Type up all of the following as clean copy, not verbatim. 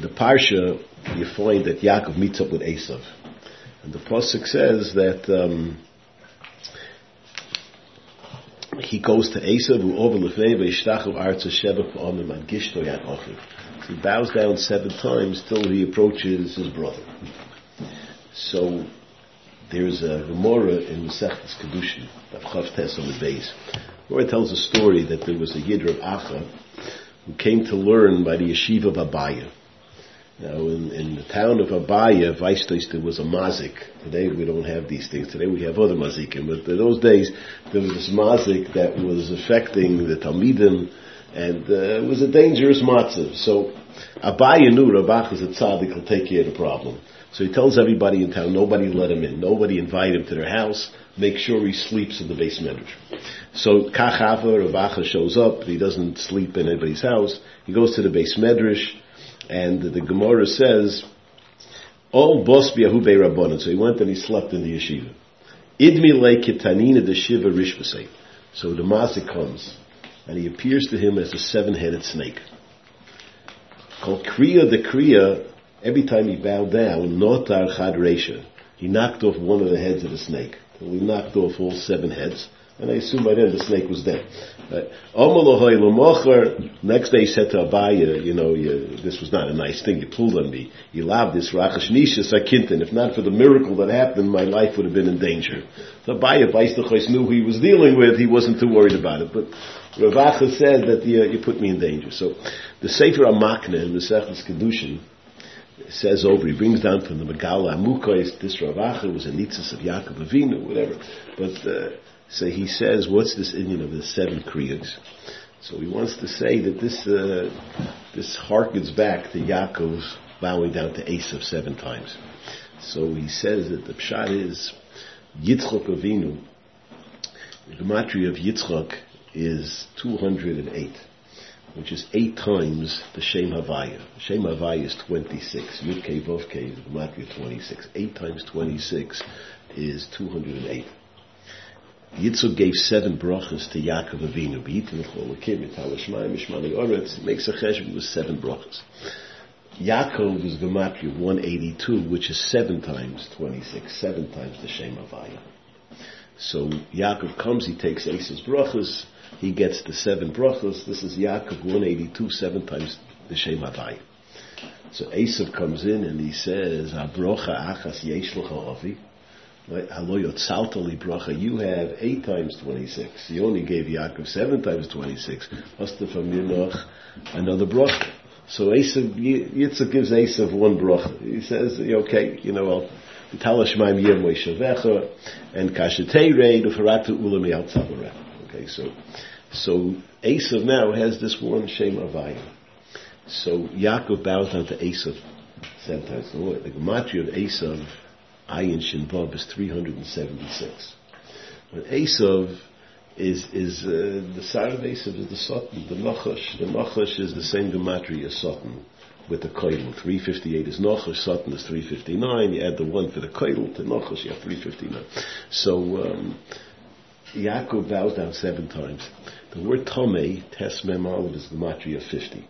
the Parsha, you find that Yaakov meets up with Esav. And the Pasuk says that he goes to Esav, who over lefnei v'yishtachu arza sheva pa'amim ad gishto yad achiv. So he bows down 7 times till he approaches his brother. So there's a Gemara in Masechtas Kedushin, of Chav Tes on the base, where it tells a story that there was a Yid Rav Acha who came to learn by the yeshiva of Abaya. Now, in the town of Abaya, Vaistais, there was a mazik. Today we don't have these things. Today we have other mazikim. But in those days, there was this mazik that was affecting the Talmidim, and it was a dangerous matzah. So Abaya knew Rav Acha's a tzaddik will take care of the problem. So he tells everybody in town, nobody let him in. Nobody invite him to their house. Make sure he sleeps in the Beis Medrash. So Kachava, Rav Acha shows up. He doesn't sleep in anybody's house. He goes to the Beis Medrash. And the Gemara says, all bos biyahu bei rabbanon. So he went and he slept in the yeshiva. Idmi le kitanina de shiva rishbasei. So the mazik comes, and he appears to him as a 7-headed snake. Called kriya de kriya. Every time he bowed down, notar chad reisha, he knocked off one of the heads of the snake. So he knocked off all 7 heads. And I assume by then the snake was dead. Next day he said to Abaya, this was not a nice thing. You pulled on me. You loved this rachash nishas akintin. If not for the miracle that happened, my life would have been in danger. So Abaya, Vaisdachos, knew who he was dealing with. He wasn't too worried about it. But Rav Acha said that you put me in danger. So the Sefer HaMakneh in the Masechtas Kedushin says over, he brings down from the Megala Amukos, this Rav Acha was a nitzis of Yaakov Avinu, whatever. But so he says, what's this Indian of the 7 kriyas? So he wants to say that this harkens back to Yaakov's bowing down to Esav 7 times. So he says that the pshat is Yitzchak Avinu. The gematria of Yitzchak is 208, which is 8 times the Shem Havaya. Shem Havaya is 26. Yud Kei Vav Kei is the gematria 26. 8 times 26 is 208. Yitzchak gave 7 brachas to Yaakov Avinu. He makes a cheshbon with 7 brachas. Yaakov is gematria 182, which is 7 times 26, 7 times the Shem Havaya. So Yaakov comes, he takes Esav's brachas, he gets the 7 brachas. This is Yaakov 182, 7 times the Shem Havaya. So Esav comes in and he says, "Abrocha achas yesh lecha avi." Right? You have 8 times 26. You only gave Yaakov 7 times 26. Another bracha. So Yitzchak gives Esav 1 bracha. He says, okay, Talashmaim Yeh Moishavecha and Kashetei Ufaratu Ulami Al Tzavara. Okay, so Esav now has this one Shem Havaya. So Yaakov bows down to Esav 7 times. The gematria of Esav, Ayin Shin Vav, is 376. But Esav is the side of Esav is the Satan, the Nachash. The Nachash is the same gematria as Satan with the Koidel. 358 is Nachash, Satan is 359. You add the 1 for the Koidel to Nachash, you have 359. So Yaakov bows down 7 times. The word Tomei, Tes Mem Aleph, is gematria 50.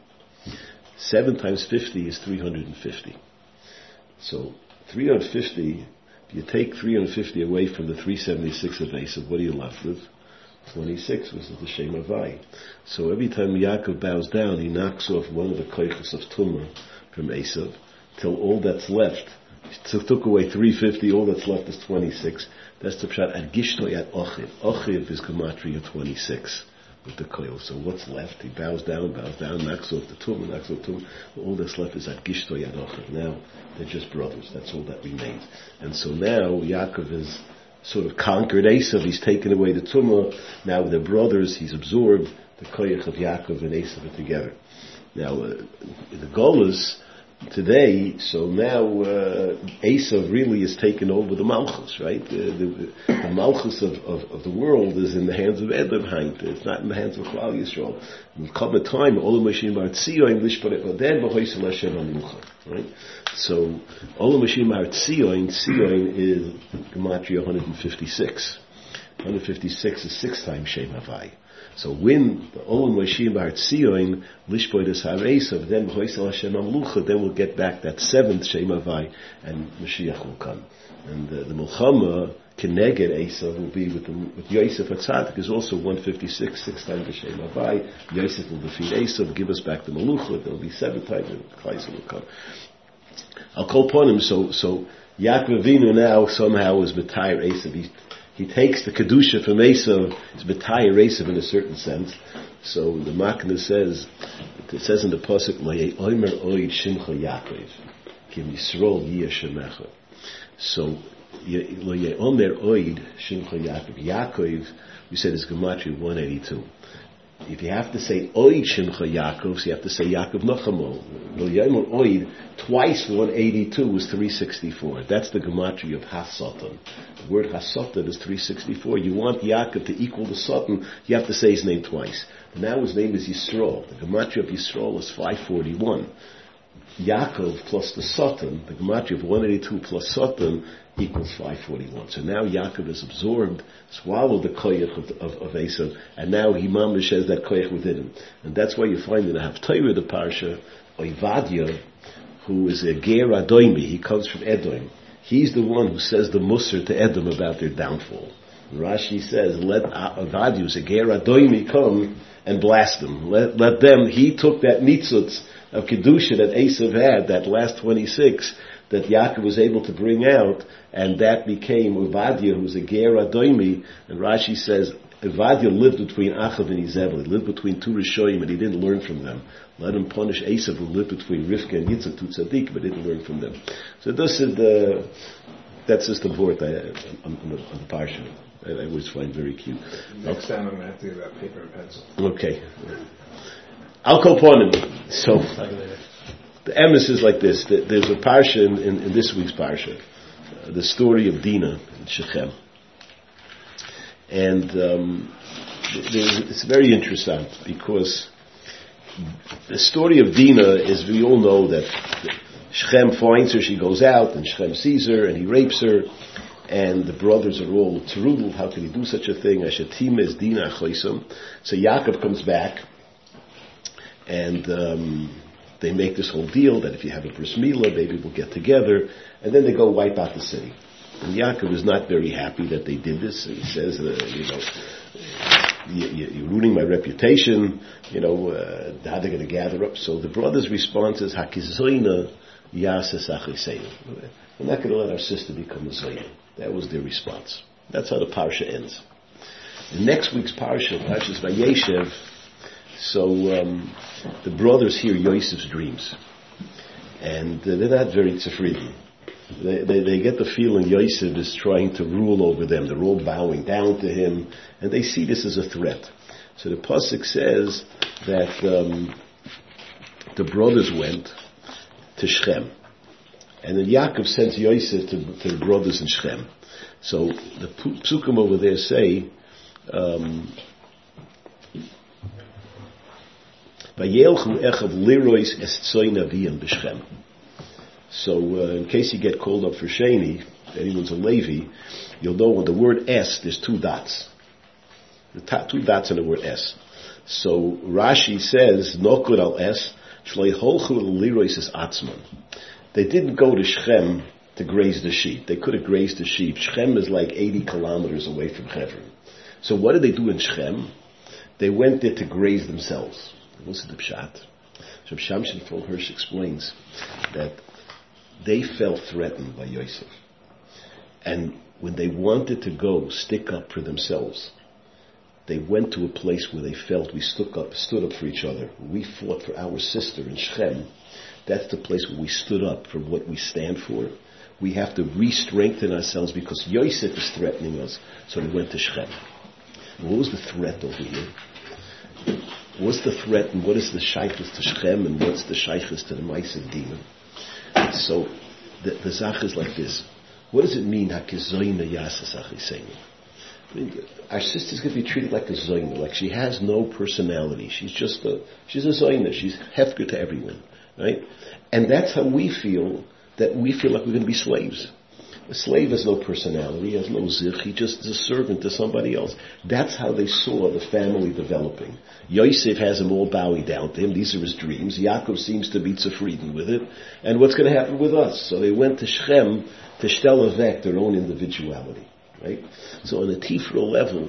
7 times 50 is 350. So 350, if you take 350 away from the 376 of Esav, what are you left with? 26, which is the Shem Havai. So every time Yaakov bows down, he knocks off one of the koichos of Tumah from Esav, till all that's left, he took away 350, all that's left is 26. That's the pshat, ad gishto yat ochiv. Ochiv is gematria 26. With the koil. So what's left? He bows down, knocks off the tumah, all that's left is at Gishto Yadocha. Now they're just brothers. That's all that remains. And so now Yaakov has sort of conquered Esav. He's taken away the tumah. Now they're brothers. He's absorbed the koyach of Yaakov and Esav together. Now the Golas today, so now Esav really is taken over the Malchus, right? The Malchus of the world is in the hands of Edom Haint. It's not in the hands of Klal Yisrael. There will come a time, Olam Mashim Bar Tzion, then B'hoisel Hashem Amucha, right? So Olam Mashim Bar Tzion is gematria 156. 156 is 6 times Shem Havai. So when the Olam Moshiach B'Har Lishboy Des Har Esav, then B'Hoisel Hashem Amlucha, then we'll get back that seventh Shem Havai, and Mashiach will come. And the Milchama Keneged Esav will be with Yosef HaTzadik is also 156, 6 times the Shem Havai. Yosef will defeat Esav, give us back the Malucha. There will be 7 times, and Chayzer will come. I'll call upon him. So Yaakov Avinu now somehow is B'Tayr Esav. He takes the Kedusha from Esav, it's B'Tayr Esav in a certain sense. So the Makna says, it says in the Pasuk, Lo Ye'omer Oid Shimcha Yaakov, Kim Yisrael Yiyeh Shemecha. So, Lo Ye'omer Oid Shimcha Yaakov. Yaakov, we said is Gematria 182. If you have to say Oid Shimcha Yaakov, so you have to say Yaakov Nachamo. Lo Ye'omer Oid, twice 182 was 364. That's the Gematria of Hasatan. The word Hasatan is 364. You want Yaakov to equal the Satan, you have to say his name twice. Now his name is Yisrael. The Gematria of Yisrael is 541. Yaakov plus the Satan, the Gematria of 182 plus Satan equals 541. So now Yaakov is absorbed, swallowed the koyach of Esav, and now he mamish has that koyach within him. And that's why you find in the Haftarah, the Parsha, Ovadia, who is a Ger Adoimi, he comes from Edom. He's the one who says the Musar to Edom about their downfall. Rashi says, let Ovadia, a Ger Adoimi, come and blast them. Let them, he took that nitzutz of Kedusha that Esav had, that last 26, that Yaakov was able to bring out, and that became Ovadia, who's a Ger Adoimi, and Rashi says, Ovadia lived between Achav and Izebel. He lived between two Rishoyim, and he didn't learn from them. Let him punish Esav, who lived between Rivka and Yitzchak, two Tzaddik, but didn't learn from them. So this is that's just the board on the Parsha. I always find very cute. Next time I'm going to have to get that paper and pencil. Okay. I'll call upon him. So, the emes is like this. There's a parsha in this week's parsha, the story of Dinah in Shechem. And it's very interesting because the story of Dinah is, we all know that Shechem finds her, she goes out, and Shechem sees her, and he rapes her. And the brothers are all terudel. How can he do such a thing? Ashatim es Dinah choisam. So Yaakov comes back, and they make this whole deal that if you have a bris milah, maybe we'll get together. And then they go wipe out the city. And Yaakov is not very happy that they did this. He says, you're ruining my reputation. How they're going to gather up. So the brothers' response is, Hakizoina yases achiseinu. We're not going to let our sister become a zoyah. That was their response. That's how the parsha ends. The next week's parsha is Vayeshev. So the brothers hear Yosef's dreams, and they're not very tzufridim. They get the feeling Yosef is trying to rule over them. They're all bowing down to him, and they see this as a threat. So the pasuk says that the brothers went to Shechem. And then Yaakov sends Yosef to the brothers in Shechem. So the psukim over there say, Vayelchu echav lirois es tzoy naviyim b'Shechem. So in case you get called up for Sheni, if anyone's a Levi, you'll know when the word es, there's 2 dots. The 2 dots in the word es. So Rashi says, Nokud al es, shlei holchu lirois es atzman. They didn't go to Shechem to graze the sheep. They could have grazed the sheep. Shechem is like 80 kilometers away from Hebron. So what did they do in Shechem? They went there to graze themselves. What's the pshat? So Shamshin Fol Hirsch explains that they felt threatened by Yosef. And when they wanted to go stick up for themselves, they went to a place where they felt we stood up for each other. We fought for our sister in Shechem. That's the place where we stood up for what we stand for. We have to re-strengthen ourselves because Yosef is threatening us. So we went to Shechem. And what was the threat over here? What's the threat and what is the shaykhis to Shechem and what's the shaykhis to the Ma'aseh Dinah? So the zach is like this. What does it mean, Hakizoyna Yasas Achiseinu? Our sister's going to be treated like a zoyna, like she has no personality. She's a zoyna. She's hefker to everyone. Right? And that's how we feel like we're going to be slaves. A slave has no personality, he has no zich, he just is a servant to somebody else. That's how they saw the family developing. Yosef has them all bowing down to him, these are his dreams. Yaakov seems to be zufrieden with it. And what's going to happen with us? So they went to Shechem to stelevek their own individuality. Right? So on a tifra level,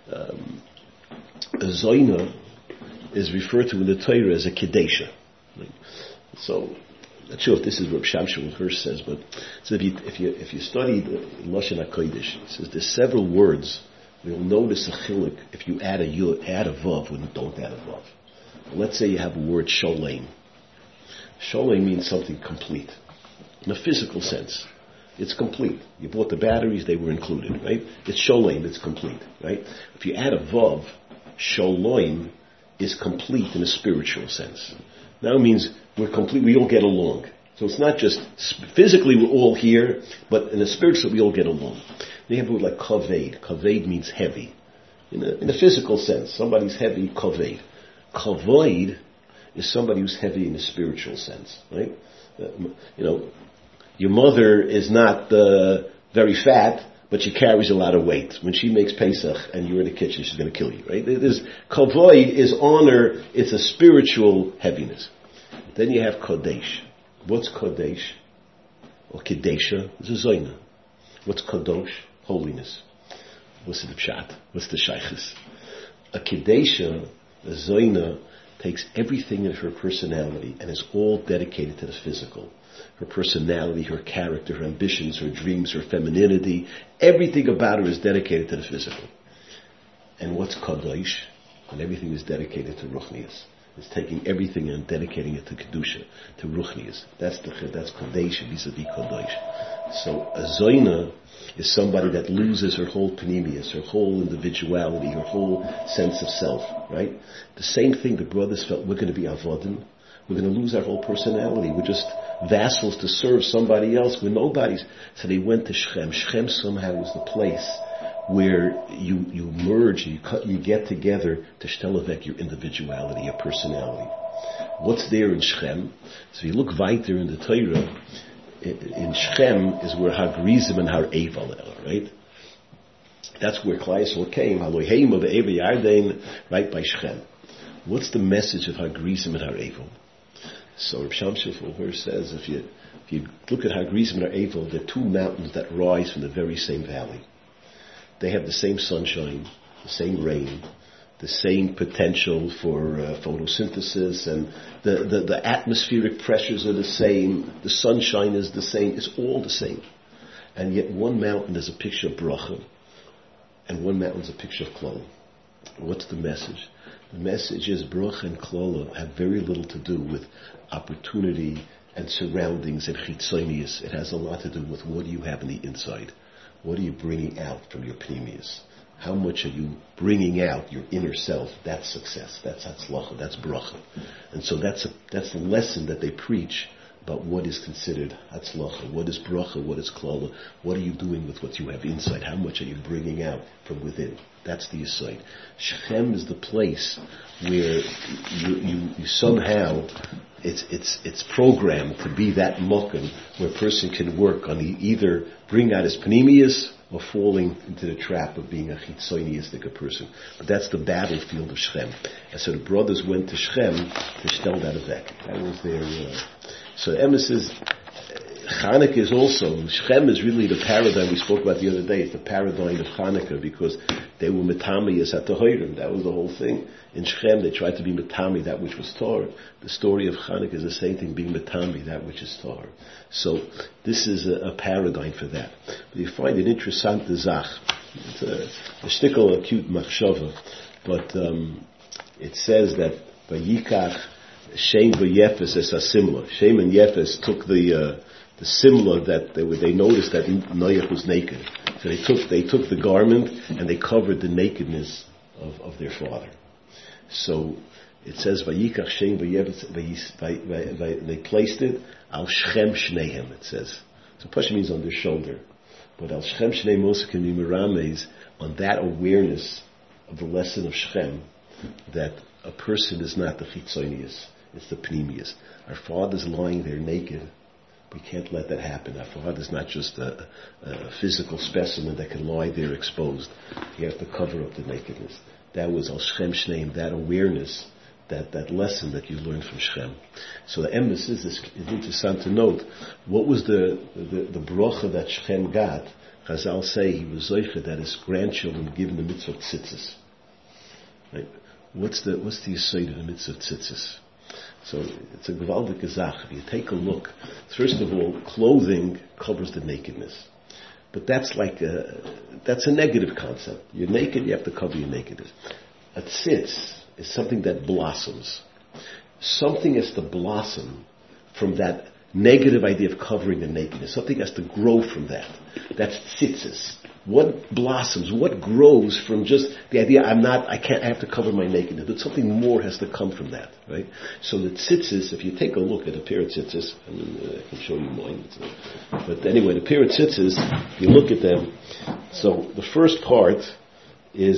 a zoina is referred to in the Torah as a kedesha. Right? So, I'm not sure if this is what Shamshon Hirsch says, but so if you study Lashon HaKodesh, it says there's several words. You'll notice a chilik if you add a yud, add a vav, when you don't add a vav. Let's say you have a word sholem. Sholem means something complete, in a physical sense. It's complete. You bought the batteries, they were included, right? It's sholem, it's complete, right? If you add a vav, sholem is complete in a spiritual sense. Now it means we're complete, we all get along. So it's not just physically we're all here, but in a spiritual we all get along. They have a word like kaved. Kaved means heavy. In a physical sense, somebody's heavy, kaved. Kavod is somebody who's heavy in a spiritual sense, right? Your mother is not very fat, but she carries a lot of weight. When she makes Pesach and you're in the kitchen, she's going to kill you, right? Kavod is honor, it's a spiritual heaviness. Then you have Kodesh. What's Kodesh? Or Kedesha? It's a Zoina. What's Kadosh? Holiness. What's the Pshat? What's the Shaykhis? A Kedesha, a Zoina, takes everything in her personality and is all dedicated to the physical. Her personality, her character, her ambitions, her dreams, her femininity, everything about her is dedicated to the physical. And what's Kadosh? And everything is dedicated to Ruchnias. It's taking everything and dedicating it to Kedusha, to Ruchnias. That's Kadesh vis-a-vis Kadosh. So a Zoina is somebody that loses her whole panemius, her whole individuality, her whole sense of self, right? The same thing the brothers felt, we're going to be avodim, we're going to lose our whole personality, we're just vassals to serve somebody else, we're nobodies. So they went to Shechem. Shechem somehow was the place where you merge, you get together to stelevek your individuality, your personality. What's there in Shechem? So you look weiter in the Torah, in Shechem is where Hagrizim and Har Eval are, right? That's where Klal Yisrael came, Elohim of Eva Yarden, right by Shechem. What's the message of Hagrizim and Har Eval? So Reb Shamshon Hirsch says, if you look at Hagrizim and Har Eval, they're two mountains that rise from the very same valley. They have the same sunshine, the same rain, the same potential for photosynthesis, and the atmospheric pressures are the same, the sunshine is the same, it's all the same. And yet one mountain is a picture of bracha, and one mountain is a picture of klala. What's the message? The message is bracha and klala have very little to do with opportunity and surroundings and chitzonius. It has a lot to do with what do you have in the inside. What are you bringing out from your pneumius? How much are you bringing out your inner self? That's success. That's hatzlacha. That's bracha. And so that's the lesson that they preach about what is considered hatzlacha. What is bracha? What is klala? What are you doing with what you have inside? How much are you bringing out from within? That's the aside. Shechem is the place where you somehow it's programmed to be that mokum where a person can work on either bring out his panemius or falling into the trap of being a chitzoniistic person. But that's the battlefield of Shechem. And so the brothers went to Shechem to stel that avek. That was their... So Emma says, Chanukah is also, Shechem is really the paradigm we spoke about the other day. It's the paradigm of Chanukah because they were metami at the Hoyrim. That was the whole thing. In Shechem, they tried to be metami, that which was Torah. The story of Chanukah is the same thing, being metami, that which is Torah. So this is a paradigm for that. But you find an interessant zach. It's a shtickle, a cute machshava, but it says that Vayikach Shem v'Yefes es asimla. Shem and Yefes took the simla that they noticed that Noach was naked. So they took the garment and they covered the nakedness of their father. So it says Vayikach Shem v'Yefes, they placed it al Shechem Shnehem, it says. So Pasha means on their shoulder. But al Shechem Shnei Moshe can be mirames on that awareness of the lesson of Shechem that a person is not the chitzonius, it's the pneumius. Our father's lying there naked, We can't let that happen. Our Father is not just a physical specimen that can lie there exposed. You have to cover up the nakedness. That was Al Shem Shneim, that awareness, that lesson that you learned from Shem. So the emphasis is interesting to note. What was the bracha that Shem got? Chazal say he was zeicha that his grandchildren were given the mitzvah of tzitzis. Right? What's the yesod of the mitzvah of tzitzis? So it's a gewaldige Zach. If you take a look, first of all, clothing covers the nakedness. But that's a negative concept. You're naked, you have to cover your nakedness. A tzitz is something that blossoms. Something has to blossom from that negative idea of covering the nakedness. Something has to grow from that. That's tzitzis. What blossoms, what grows from just the idea I have to cover my nakedness, but something more has to come from that, right? So the tzitzis, if you take a look at a pair of tzitzis, I can show you mine, but anyway, the pair of tzitzis, if you look at them, so the first part is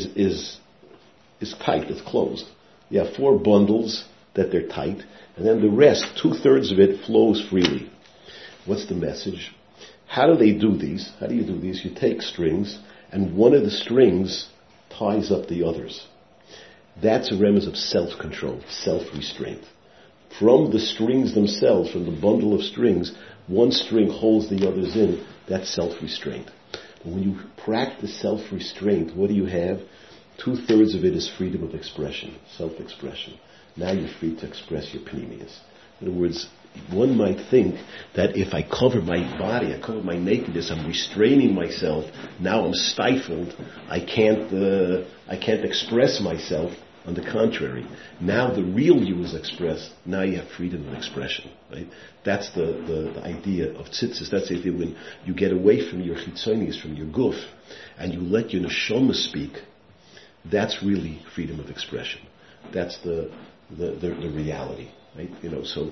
tight, it's closed. You have 4 bundles that they're tight, and then the rest, 2/3 of it flows freely. What's the message? How do they do these? How do you do these? You take strings, and one of the strings ties up the others. That's a remez of self-control, self-restraint. From the strings themselves, from the bundle of strings, one string holds the others in. That's self-restraint. But when you practice self-restraint, what do you have? 2/3 of it is freedom of expression, self-expression. Now you're free to express your pneumius. In other words, one might think that if I cover my body, I cover my nakedness, I'm restraining myself. Now I'm stifled. I can't express myself. On the contrary, now the real you is expressed. Now you have freedom of expression. Right? That's the idea of tzitzis. That's the idea when you get away from your chitzonius, from your guf, and you let your neshama speak. That's really freedom of expression. That's the reality. Right? So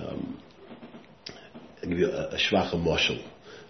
I'll give you a shvacha mashal,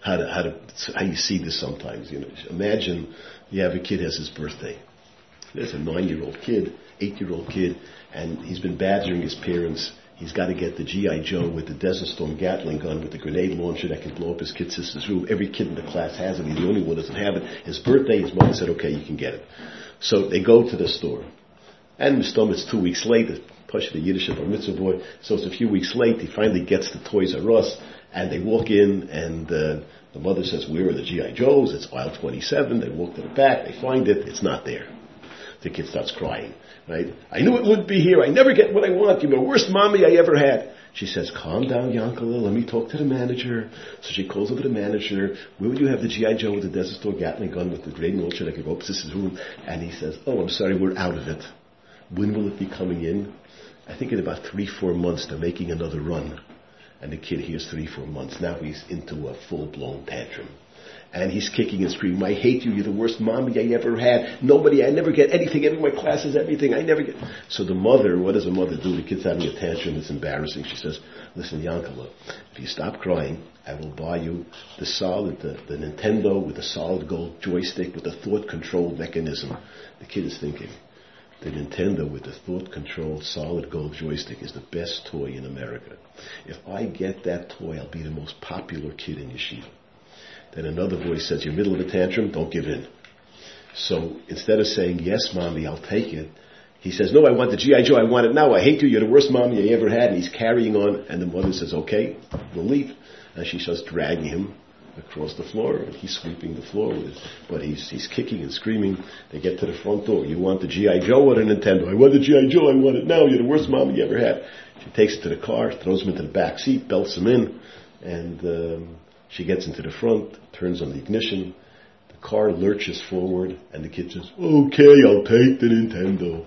how you see this sometimes. Imagine you have a kid has his birthday. There's a 9-year-old kid, 8-year-old kid, and he's been badgering his parents. He's got to get the G.I. Joe with the Desert Storm Gatling gun with the grenade launcher that can blow up his kid sister's room. Every kid in the class has it. He's the only one who doesn't have it. His birthday, his mom said, okay, you can get it. So they go to the store. And Mistom, it's 2 weeks late. Push the Yiddish bar mitzvah boy. So it's a few weeks late. He finally gets the Toys R Us, and they walk in, and the mother says, "Where are the GI Joes?" It's aisle 27. They walk to the back. They find it. It's not there. The kid starts crying. Right? I knew it wouldn't be here. I never get what I want. You're the worst mommy I ever had. She says, "Calm down, Yankala. Let me talk to the manager." So she calls over the manager. Where would you have the GI Joe with the Desert Storm Gatling gun with the grenade launcher that can go up to his room? And he says, "Oh, I'm sorry, we're out of it. When will it be coming in?" I think in about 3-4 months they're making another run. And the kid hears 3-4 months. Now he's into a full-blown tantrum. And he's kicking and screaming, "I hate you. You're the worst mommy I ever had. I never get anything. Every my class is everything. I never get..." So the mother, what does a mother do? The kid's having a tantrum. It's embarrassing. She says, "Listen, Yankala, if you stop crying, I will buy you the Nintendo with the solid gold joystick with the thought-controlled mechanism." The kid is thinking, the Nintendo with the thought-controlled solid gold joystick is the best toy in America. If I get that toy, I'll be the most popular kid in yeshiva. Then another voice says, "You're in the middle of a tantrum, don't give in." So instead of saying, "Yes, Mommy, I'll take it," he says, "No, I want the G.I. Joe, I want it now. I hate you, you're the worst mommy I ever had." And he's carrying on, and the mother says, "Okay, we'll leave." And she starts dragging him across the floor, and he's sweeping the floor with it, but he's kicking and screaming. They get to the front door. "You want the G.I. Joe or the Nintendo?" "I want the G.I. Joe, I want it now. You're the worst mom you ever had." She takes it to the car, throws him into the back seat, belts him in, and she gets into the front, turns on the ignition. The car lurches forward, and the kid says, "Okay, I'll take the Nintendo."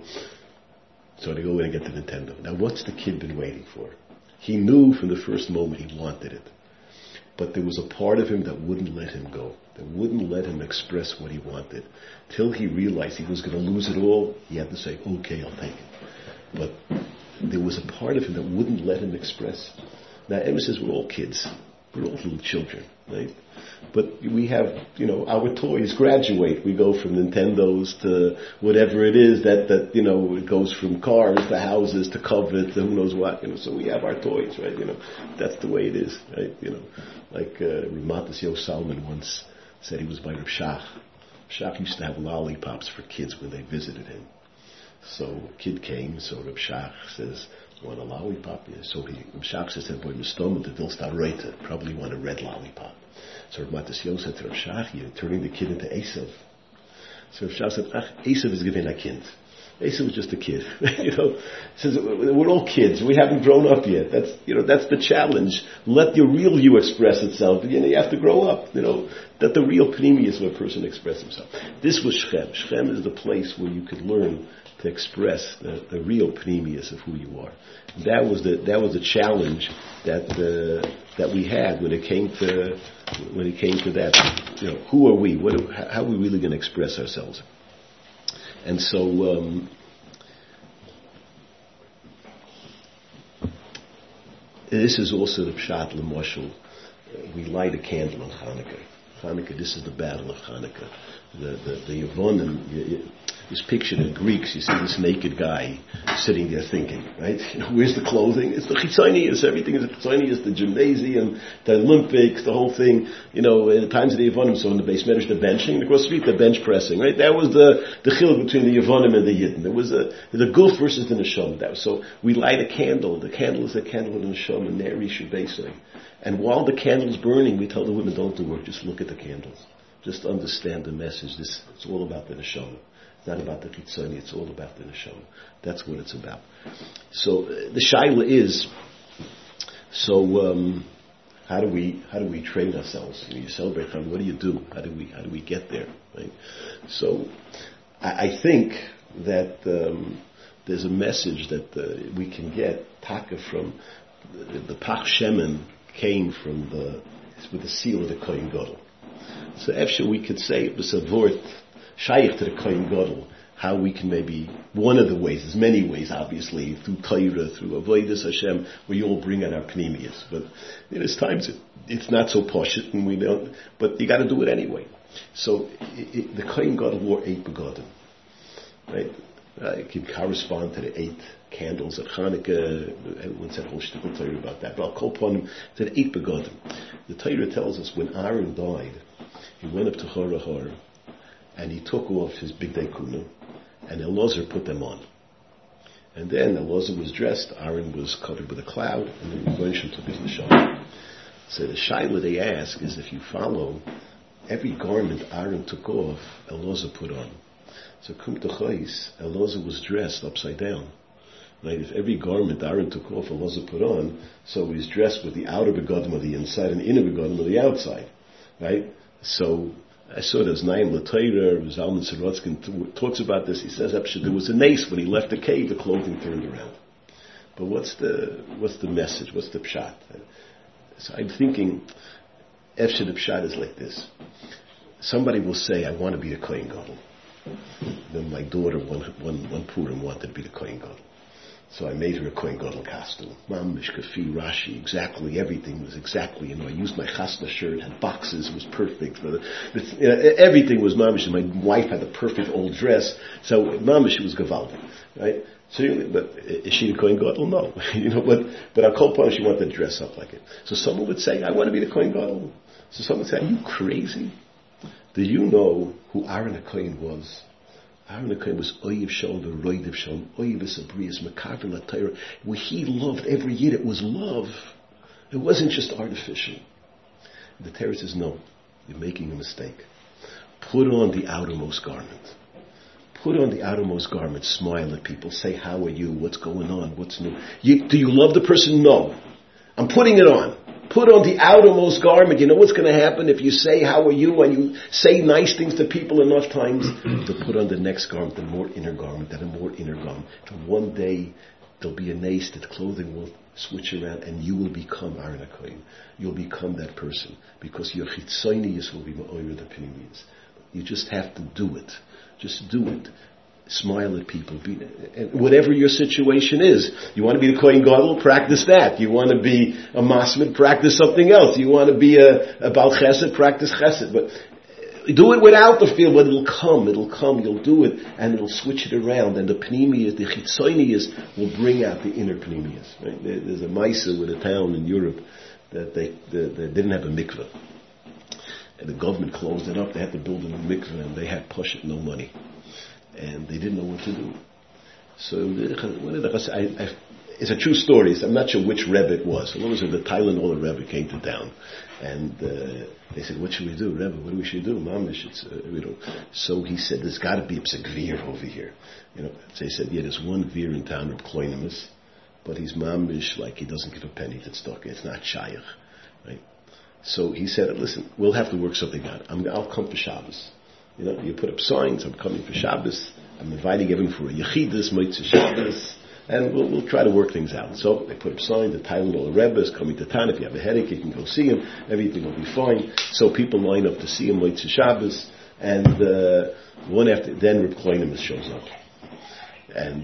So they go in and get the Nintendo. Now what's the kid been waiting for? He knew from the first moment he wanted it. But there was a part of him that wouldn't let him go, that wouldn't let him express what he wanted. Till he realized he was going to lose it all, he had to say, "Okay, I'll take it." But there was a part of him that wouldn't let him express. Now, Emma says we're all kids. We're all little children, right? But we have, our toys graduate. We go from Nintendos to whatever it is that it goes from cars to houses to covet to who knows what, so we have our toys, right? That's the way it is, right? Like Ramatas Yo Salman once said he was by Rav Shach. Shach used to have lollipops for kids when they visited him. So a kid came, so Rav Shach says, "Want a lollipop?" So Rav Shach says, "Boy, Mr. the Vilsta Reiter, probably want a red lollipop." So Rav Matasyo said to Rav Shach, "You're turning the kid into Esav." So Rav Shach said, Esav is giving a kind. Esav was just a kid. He says, we're all kids. We haven't grown up yet. That's the challenge. Let your real you express itself. You have to grow up. That the real pneumius of a person express himself. This was Shechem. Shechem is the place where you could learn to express the real pneumius of who you are. That was the challenge that we had when it came to that. Who are we? How are we really going to express ourselves? And so this is also the Pshat L'Moshel. We light a candle on Hanukkah. Hanukkah, this is the battle of Hanukkah. The Yevonim is pictured in Greeks. You see this naked guy sitting there thinking, right? Where's the clothing? It's the chitzonius. Everything is the chitzonius, the gymnasium, the Olympics, the whole thing. In the times of the Yevonim, so in the base medrash, the benching, across the street, the bench pressing, right? That was the chiluk between the Yevonim and the Yidden. It was the guf versus the neshama. So we light a candle. The candle is the candle of the neshama, neri shabesai. And while the candle is burning, we tell the women, don't do work, just look at the candles. Just understand the message. It's all about the neshama. It's not about the chitzoni, it's all about the neshama. That's what it's about. So the shaila is, how do we train ourselves? You celebrate Hanukkah, what do you do? How do we get there? Right? So I think that there's a message that we can get taka from the Pach Shemen came with the seal of the Kohen Gadol. So after we could say it was a word shaykh to the Kohen Gadol, how we can maybe, one of the ways, there's many ways obviously, through Torah, through Avodas Hashem, where you all bring out our pneumius. But there's times it's not so poshut and we don't, but you got to do it anyway. So the Kohen Gadol wore 8 begodim, right? It can correspond to the 8 candles at Hanukkah. Everyone said whole shtickle Torah about that. But I'll call upon him to the 8 begodim. The Torah tells us when Aaron died, he went up to Har HaHor and he took off his big kuna and Elazar put them on. And then Elazar was dressed, Aaron was covered with a cloud, and then Moshe took his neshama. So the shaila they ask is if you follow, every garment Aaron took off, Elazar put on. So Kum T'chais, Elazar was dressed upside down. Right? If every garment Aaron took off, Elazar put on, so he's dressed with the outer begodim of the inside and the inner begodim of the outside. Right? So I saw there's Naim L'Torah, Zalman Sorotzkin talks about this. He says there was a nace when he left the cave, the clothing turned around. But what's the message? What's the pshat? So I'm thinking, Efshe the pshat is like this. Somebody will say, I want to be a Kohen Gadol. Then my daughter, one Purim, wanted to be the Kohen Gadol. So I made her a Kohen Gadol costume. Mamish, Kafi, Rashi, exactly, everything was exactly, I used my chasna shirt, had boxes, it was perfect. Everything was mamish, and my wife had the perfect old dress. So mamish was gavaldi, right? So, but is she the Kohen Gadol? No. But I'll call upon her, she wanted to dress up like it. So someone would say, I want to be the Kohen Gadol. So someone would say, are you crazy? Do you know who Aaron HaKohen was? Aaron HaKohen was Oyev Shalom, Roidev Shalom, Oyev Sabrias, Makaver LaTorah. Where he loved every year, it was love. It wasn't just artificial. The Torah says, no, you're making a mistake. Put on the outermost garment. Put on the outermost garment, smile at people, say, how are you, what's going on, what's new. Do you love the person? No. I'm putting it on. Put on the outermost garment. You know what's going to happen if you say, how are you, and you say nice things to people enough times? To put on the next garment, the more inner garment, and a more inner garment. And one day, there'll be a nace that clothing will switch around, and you will become Aaron HaKohen. You'll become that person, because your chitzonius will be ma'oyer the pneumius. You just have to do it. Just do it. Smile at people. And whatever your situation is. You want to be the Kohen Gadol? Practice that. You want to be a Masmid? Practice something else. You want to be a Baal Chesed? Practice Chesed. But do it without the feel, but it'll come, you'll do it, and it'll switch it around, and the Pnimiyas, the Chitzonias, will bring out the inner Pnimiyas. Right? There's a Maisa with a town in Europe that they didn't have a mikveh. And the government closed it up, they had to build a new mikveh, and they had no money. And they didn't know what to do. So, it's a true story. I'm not sure which Rebbe it was. It was the Tylenol Rebbe came to town. And they said, what should we do, Rebbe? What should we do? Mamish, So he said, there's got to be a gvir over here. So they said, yeah, there's one gvir in town, Reb Kloinimus, but he's mamish, like he doesn't give a penny to tzedakah. It's not shayach. Right? So he said, listen, we'll have to work something out. I'll come for Shabbos. You put up signs, I'm coming for Shabbos. I'm inviting everyone for a Yechidus, Motzei Shabbos. And we'll try to work things out. So they put up signs, the Tylenol Rebbe is coming to town. If you have a headache, you can go see him. Everything will be fine. So people line up to see him Motzei Shabbos. And one after, then Reb Kloinimus shows up. And,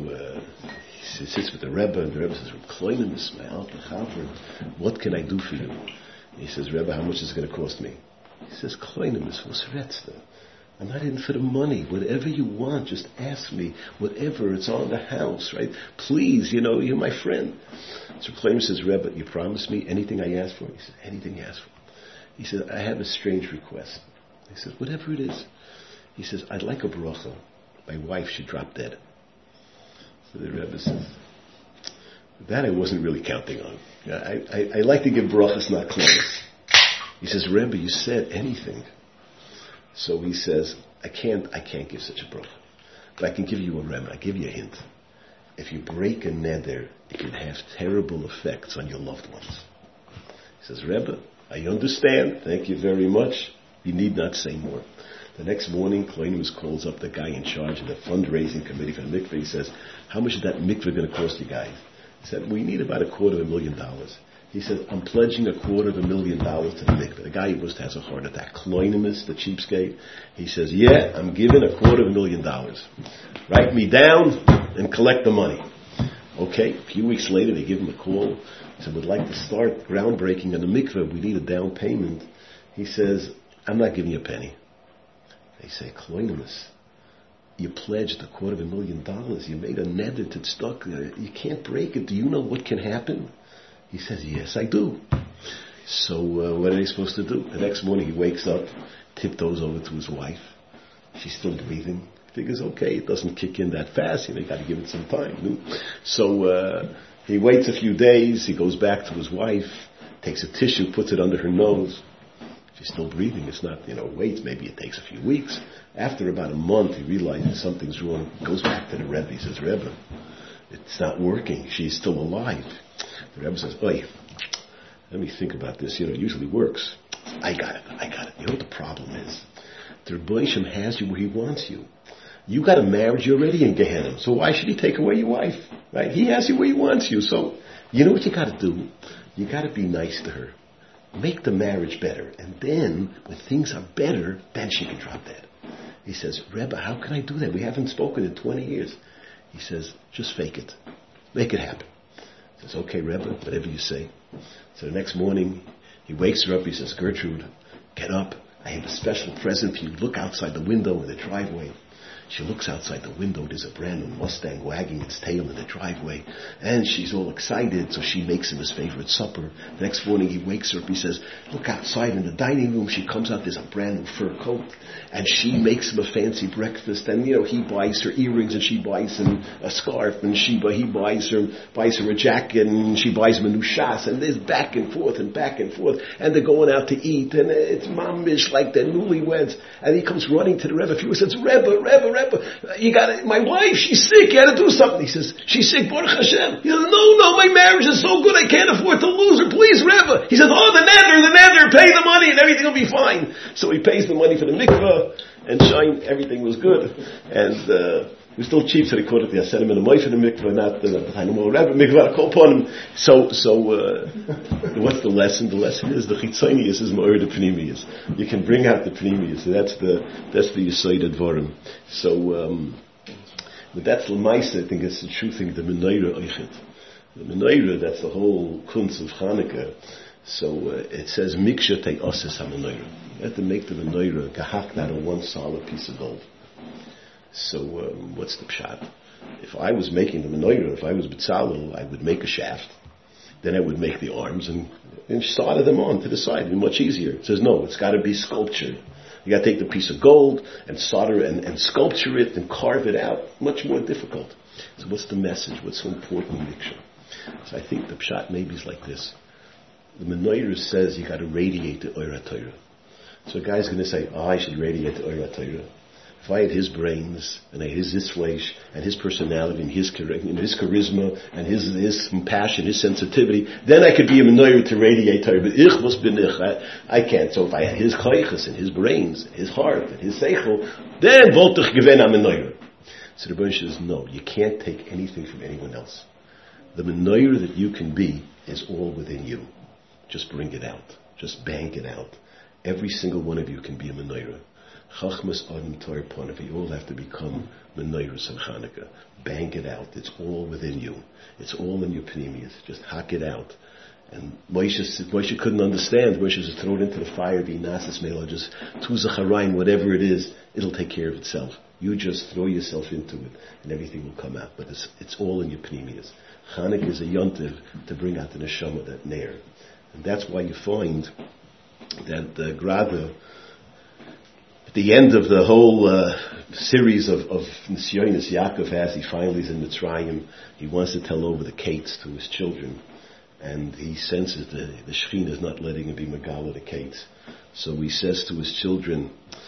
he sits with the Rebbe, and the Rebbe says, Reb Kloinimus, my alter chaver, what can I do for you? He says, Rebbe, how much is it going to cost me? He says, Kloinimus, what's retzda? I'm not in for the money. Whatever you want, just ask me. Whatever, it's on the house, right? Please, you're my friend. So Kloinimus says, Rebbe, you promise me anything I ask for? He says, anything you ask for. He says, I have a strange request. He says, whatever it is. He says, I'd like a bracha. My wife, she dropped dead. So the Rebbe says, that I wasn't really counting on. I like to give brachas, not klonus. He says, Rebbe, you said anything. So he says, I can't give such a bracha. But I can give you a remedy. I give you a hint. If you break a neder, it can have terrible effects on your loved ones. He says, Rebbe, I understand. Thank you very much. You need not say more. The next morning, Kloinimus calls up the guy in charge of the fundraising committee for the mikveh. He says, how much is that mikveh going to cost you guys? He said, we need about $250,000. He said, I'm pledging $250,000 to the mikveh. The guy must has a heart attack. Kloinimus, the cheapskate, he says, yeah, I'm giving $250,000. Write me down and collect the money. Okay, a few weeks later, they give him a call. He said, we'd like to start groundbreaking on the mikveh. We need a down payment. He says, I'm not giving you a penny. They say, Kloinimus, you pledged $250,000. You made a neder to tzedakah. You can't break it. Do you know what can happen? He says, yes, I do. So what are they supposed to do? The next morning he wakes up, tiptoes over to his wife. She's still breathing. Figures, okay, it doesn't kick in that fast. You got to give it some time. So he waits a few days. He goes back to his wife, takes a tissue, puts it under her nose. She's still breathing. It's not, waits. Maybe it takes a few weeks. After about a month, he realizes something's wrong. Goes back to the Rebbe. He says, Rebbe, it's not working. She's still alive. The Rebbe says, Oy, let me think about this. It usually works. I got it. You know what the problem is? The Rebbe Shem has you where he wants you. You got a marriage already in Gehenna. So why should he take away your wife? Right? He has you where he wants you. So, you know what you got to do? You got to be nice to her. Make the marriage better. And then, when things are better, then she can drop dead. He says, Rebbe, how can I do that? We haven't spoken in 20 years. He says, just fake it. Make it happen. He says, okay, Rebbe, whatever you say. So the next morning, he wakes her up. He says, Gertrude, get up. I have a special present for you. Look outside the window in the driveway. She looks outside the window. There's a brand new Mustang wagging its tail in the driveway. And she's all excited, so she makes him his favorite supper. The next morning he wakes her up. He says, look outside in the dining room. She comes out. There's a brand new fur coat. And she makes him a fancy breakfast. And, he buys her earrings and she buys him a scarf. And he buys her a jacket and she buys him a new shas. And there's back and forth. And they're going out to eat. And it's mamish like they're newlyweds. And he comes running to the Rebbe. He says, Rebbe, my wife, she's sick, you got to do something. He says, she's sick, Baruch Hashem. He says, no, my marriage is so good, I can't afford to lose her, please, Rebbe. He says, the neder, pay the money and everything will be fine. So he pays the money for the mikveh, and shine, everything was good. And it was still cheap, so they called it the Asedim and the Moif in the mikveh, not the Tainum Rebbe mikveh, call upon him. So what's the lesson? The lesson is the Chitzonius is Ma'or the Pnimiyus. You can bring out the Pnimiyus. So that's the Yesod Advarim. So But that's Lamaisa, I think it's the true thing, the Menorah Oichet. The Menorah, that's the whole kunz of Hanukkah. So it says, Miksha te osis ha-Menorah. You have to make the Menorah gehakt out of one solid piece of gold. So what's the pshat? If I was making the Menorah, if I was B'Tzalel, I would make a shaft. Then I would make the arms and solder them on to the side. It'd be much easier. It says, no, it's got to be sculptured. You got to take the piece of gold and solder and sculpture it and carve it out. Much more difficult. So what's the message? What's so important in Miksha? So I think the pshat maybe is like this. The Menorah says you got to radiate the Oira Torah. So a guy's going to say, I should radiate the Oira Torah. If I had his brains and I had his Zisweish and his personality and his charisma and his compassion, his sensitivity, then I could be a Menorah to radiate Torah. But ich was benich, I can't. So if I had his koiches and his brains, his heart and his seichel, then wollte ich gewinnen a Menorah. So the Rebbe says, no, you can't take anything from anyone else. The Menorah that you can be is all within you. Just bring it out. Just bank it out. Every single one of you can be a Menorah. Chachmas Adam Torah Panav. You all have to become Menorahs on Hanukkah. Bank it out. It's all within you. It's all in your pneumius. Just hack it out. And Moshe couldn't understand. Moshe says, throw it into the fire, be nasis mela, just tuzacharaim, whatever it is, it'll take care of itself. You just throw yourself into it, and everything will come out. But it's all in your pneumius. Hanukkah is a yontiv to bring out the neshama, that nair. And that's why you find that Grada, at the end of the whole series of Nisyonis Yaakov has, he finally is in Mitzrayim. He wants to tell over the kates to his children, and he senses the Shekhinah is not letting him be Megala the kates. So he says to his children,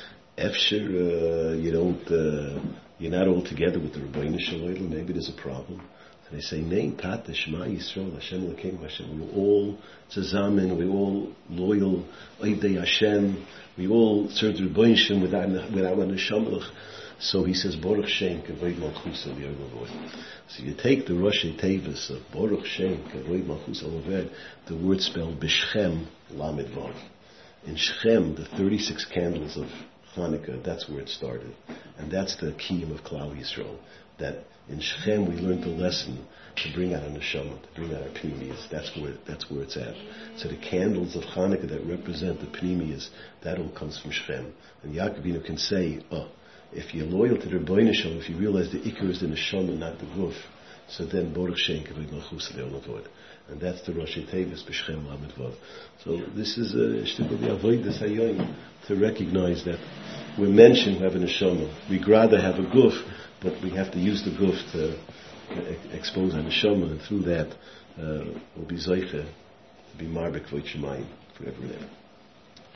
Efsher, you're not all together with the Rebbeinu Shalom, maybe there's a problem. And they say, Nein, Tata, Shema Yisrael, Hashem Elokeinu Hashem. We're all tzazamen, we're all loyal, Oidei Hashem, we all serve the Rebbeinu Shalom with our neshamah. So he says, Baruch Shem, Kavod Malchus Al Yod. So you take the Rosh Tevis of Baruch Shem, Kavod Malchus Al Yod, the word spelled B'Shchem Lamed Vav. In Shechem, the 36 candles of Hanukkah, that's where it started. And that's the kiyum of Klal Yisrael. That in Shechem we learned the lesson to bring out a neshama, to bring out our pneumias. That's where it's at. So the candles of Hanukkah that represent the pneumias, that all comes from Shechem. And Yaakov can say, if you're loyal to the Rebbeinu Shalom, if you realize the ikar is the neshama, not the guf, so then Baruch Shem Kavod Malchus Al Yod. And that's the Rosh Tevis B'Shchem Lamed Vav. So this is a shtickle avodas hayoyim, to recognize that we're mentioned having a neshama. We'd rather have a guf, but we have to use the guf to expose our neshama, and through that we'll be zeicha to be marbek v'it shemayim forever and ever.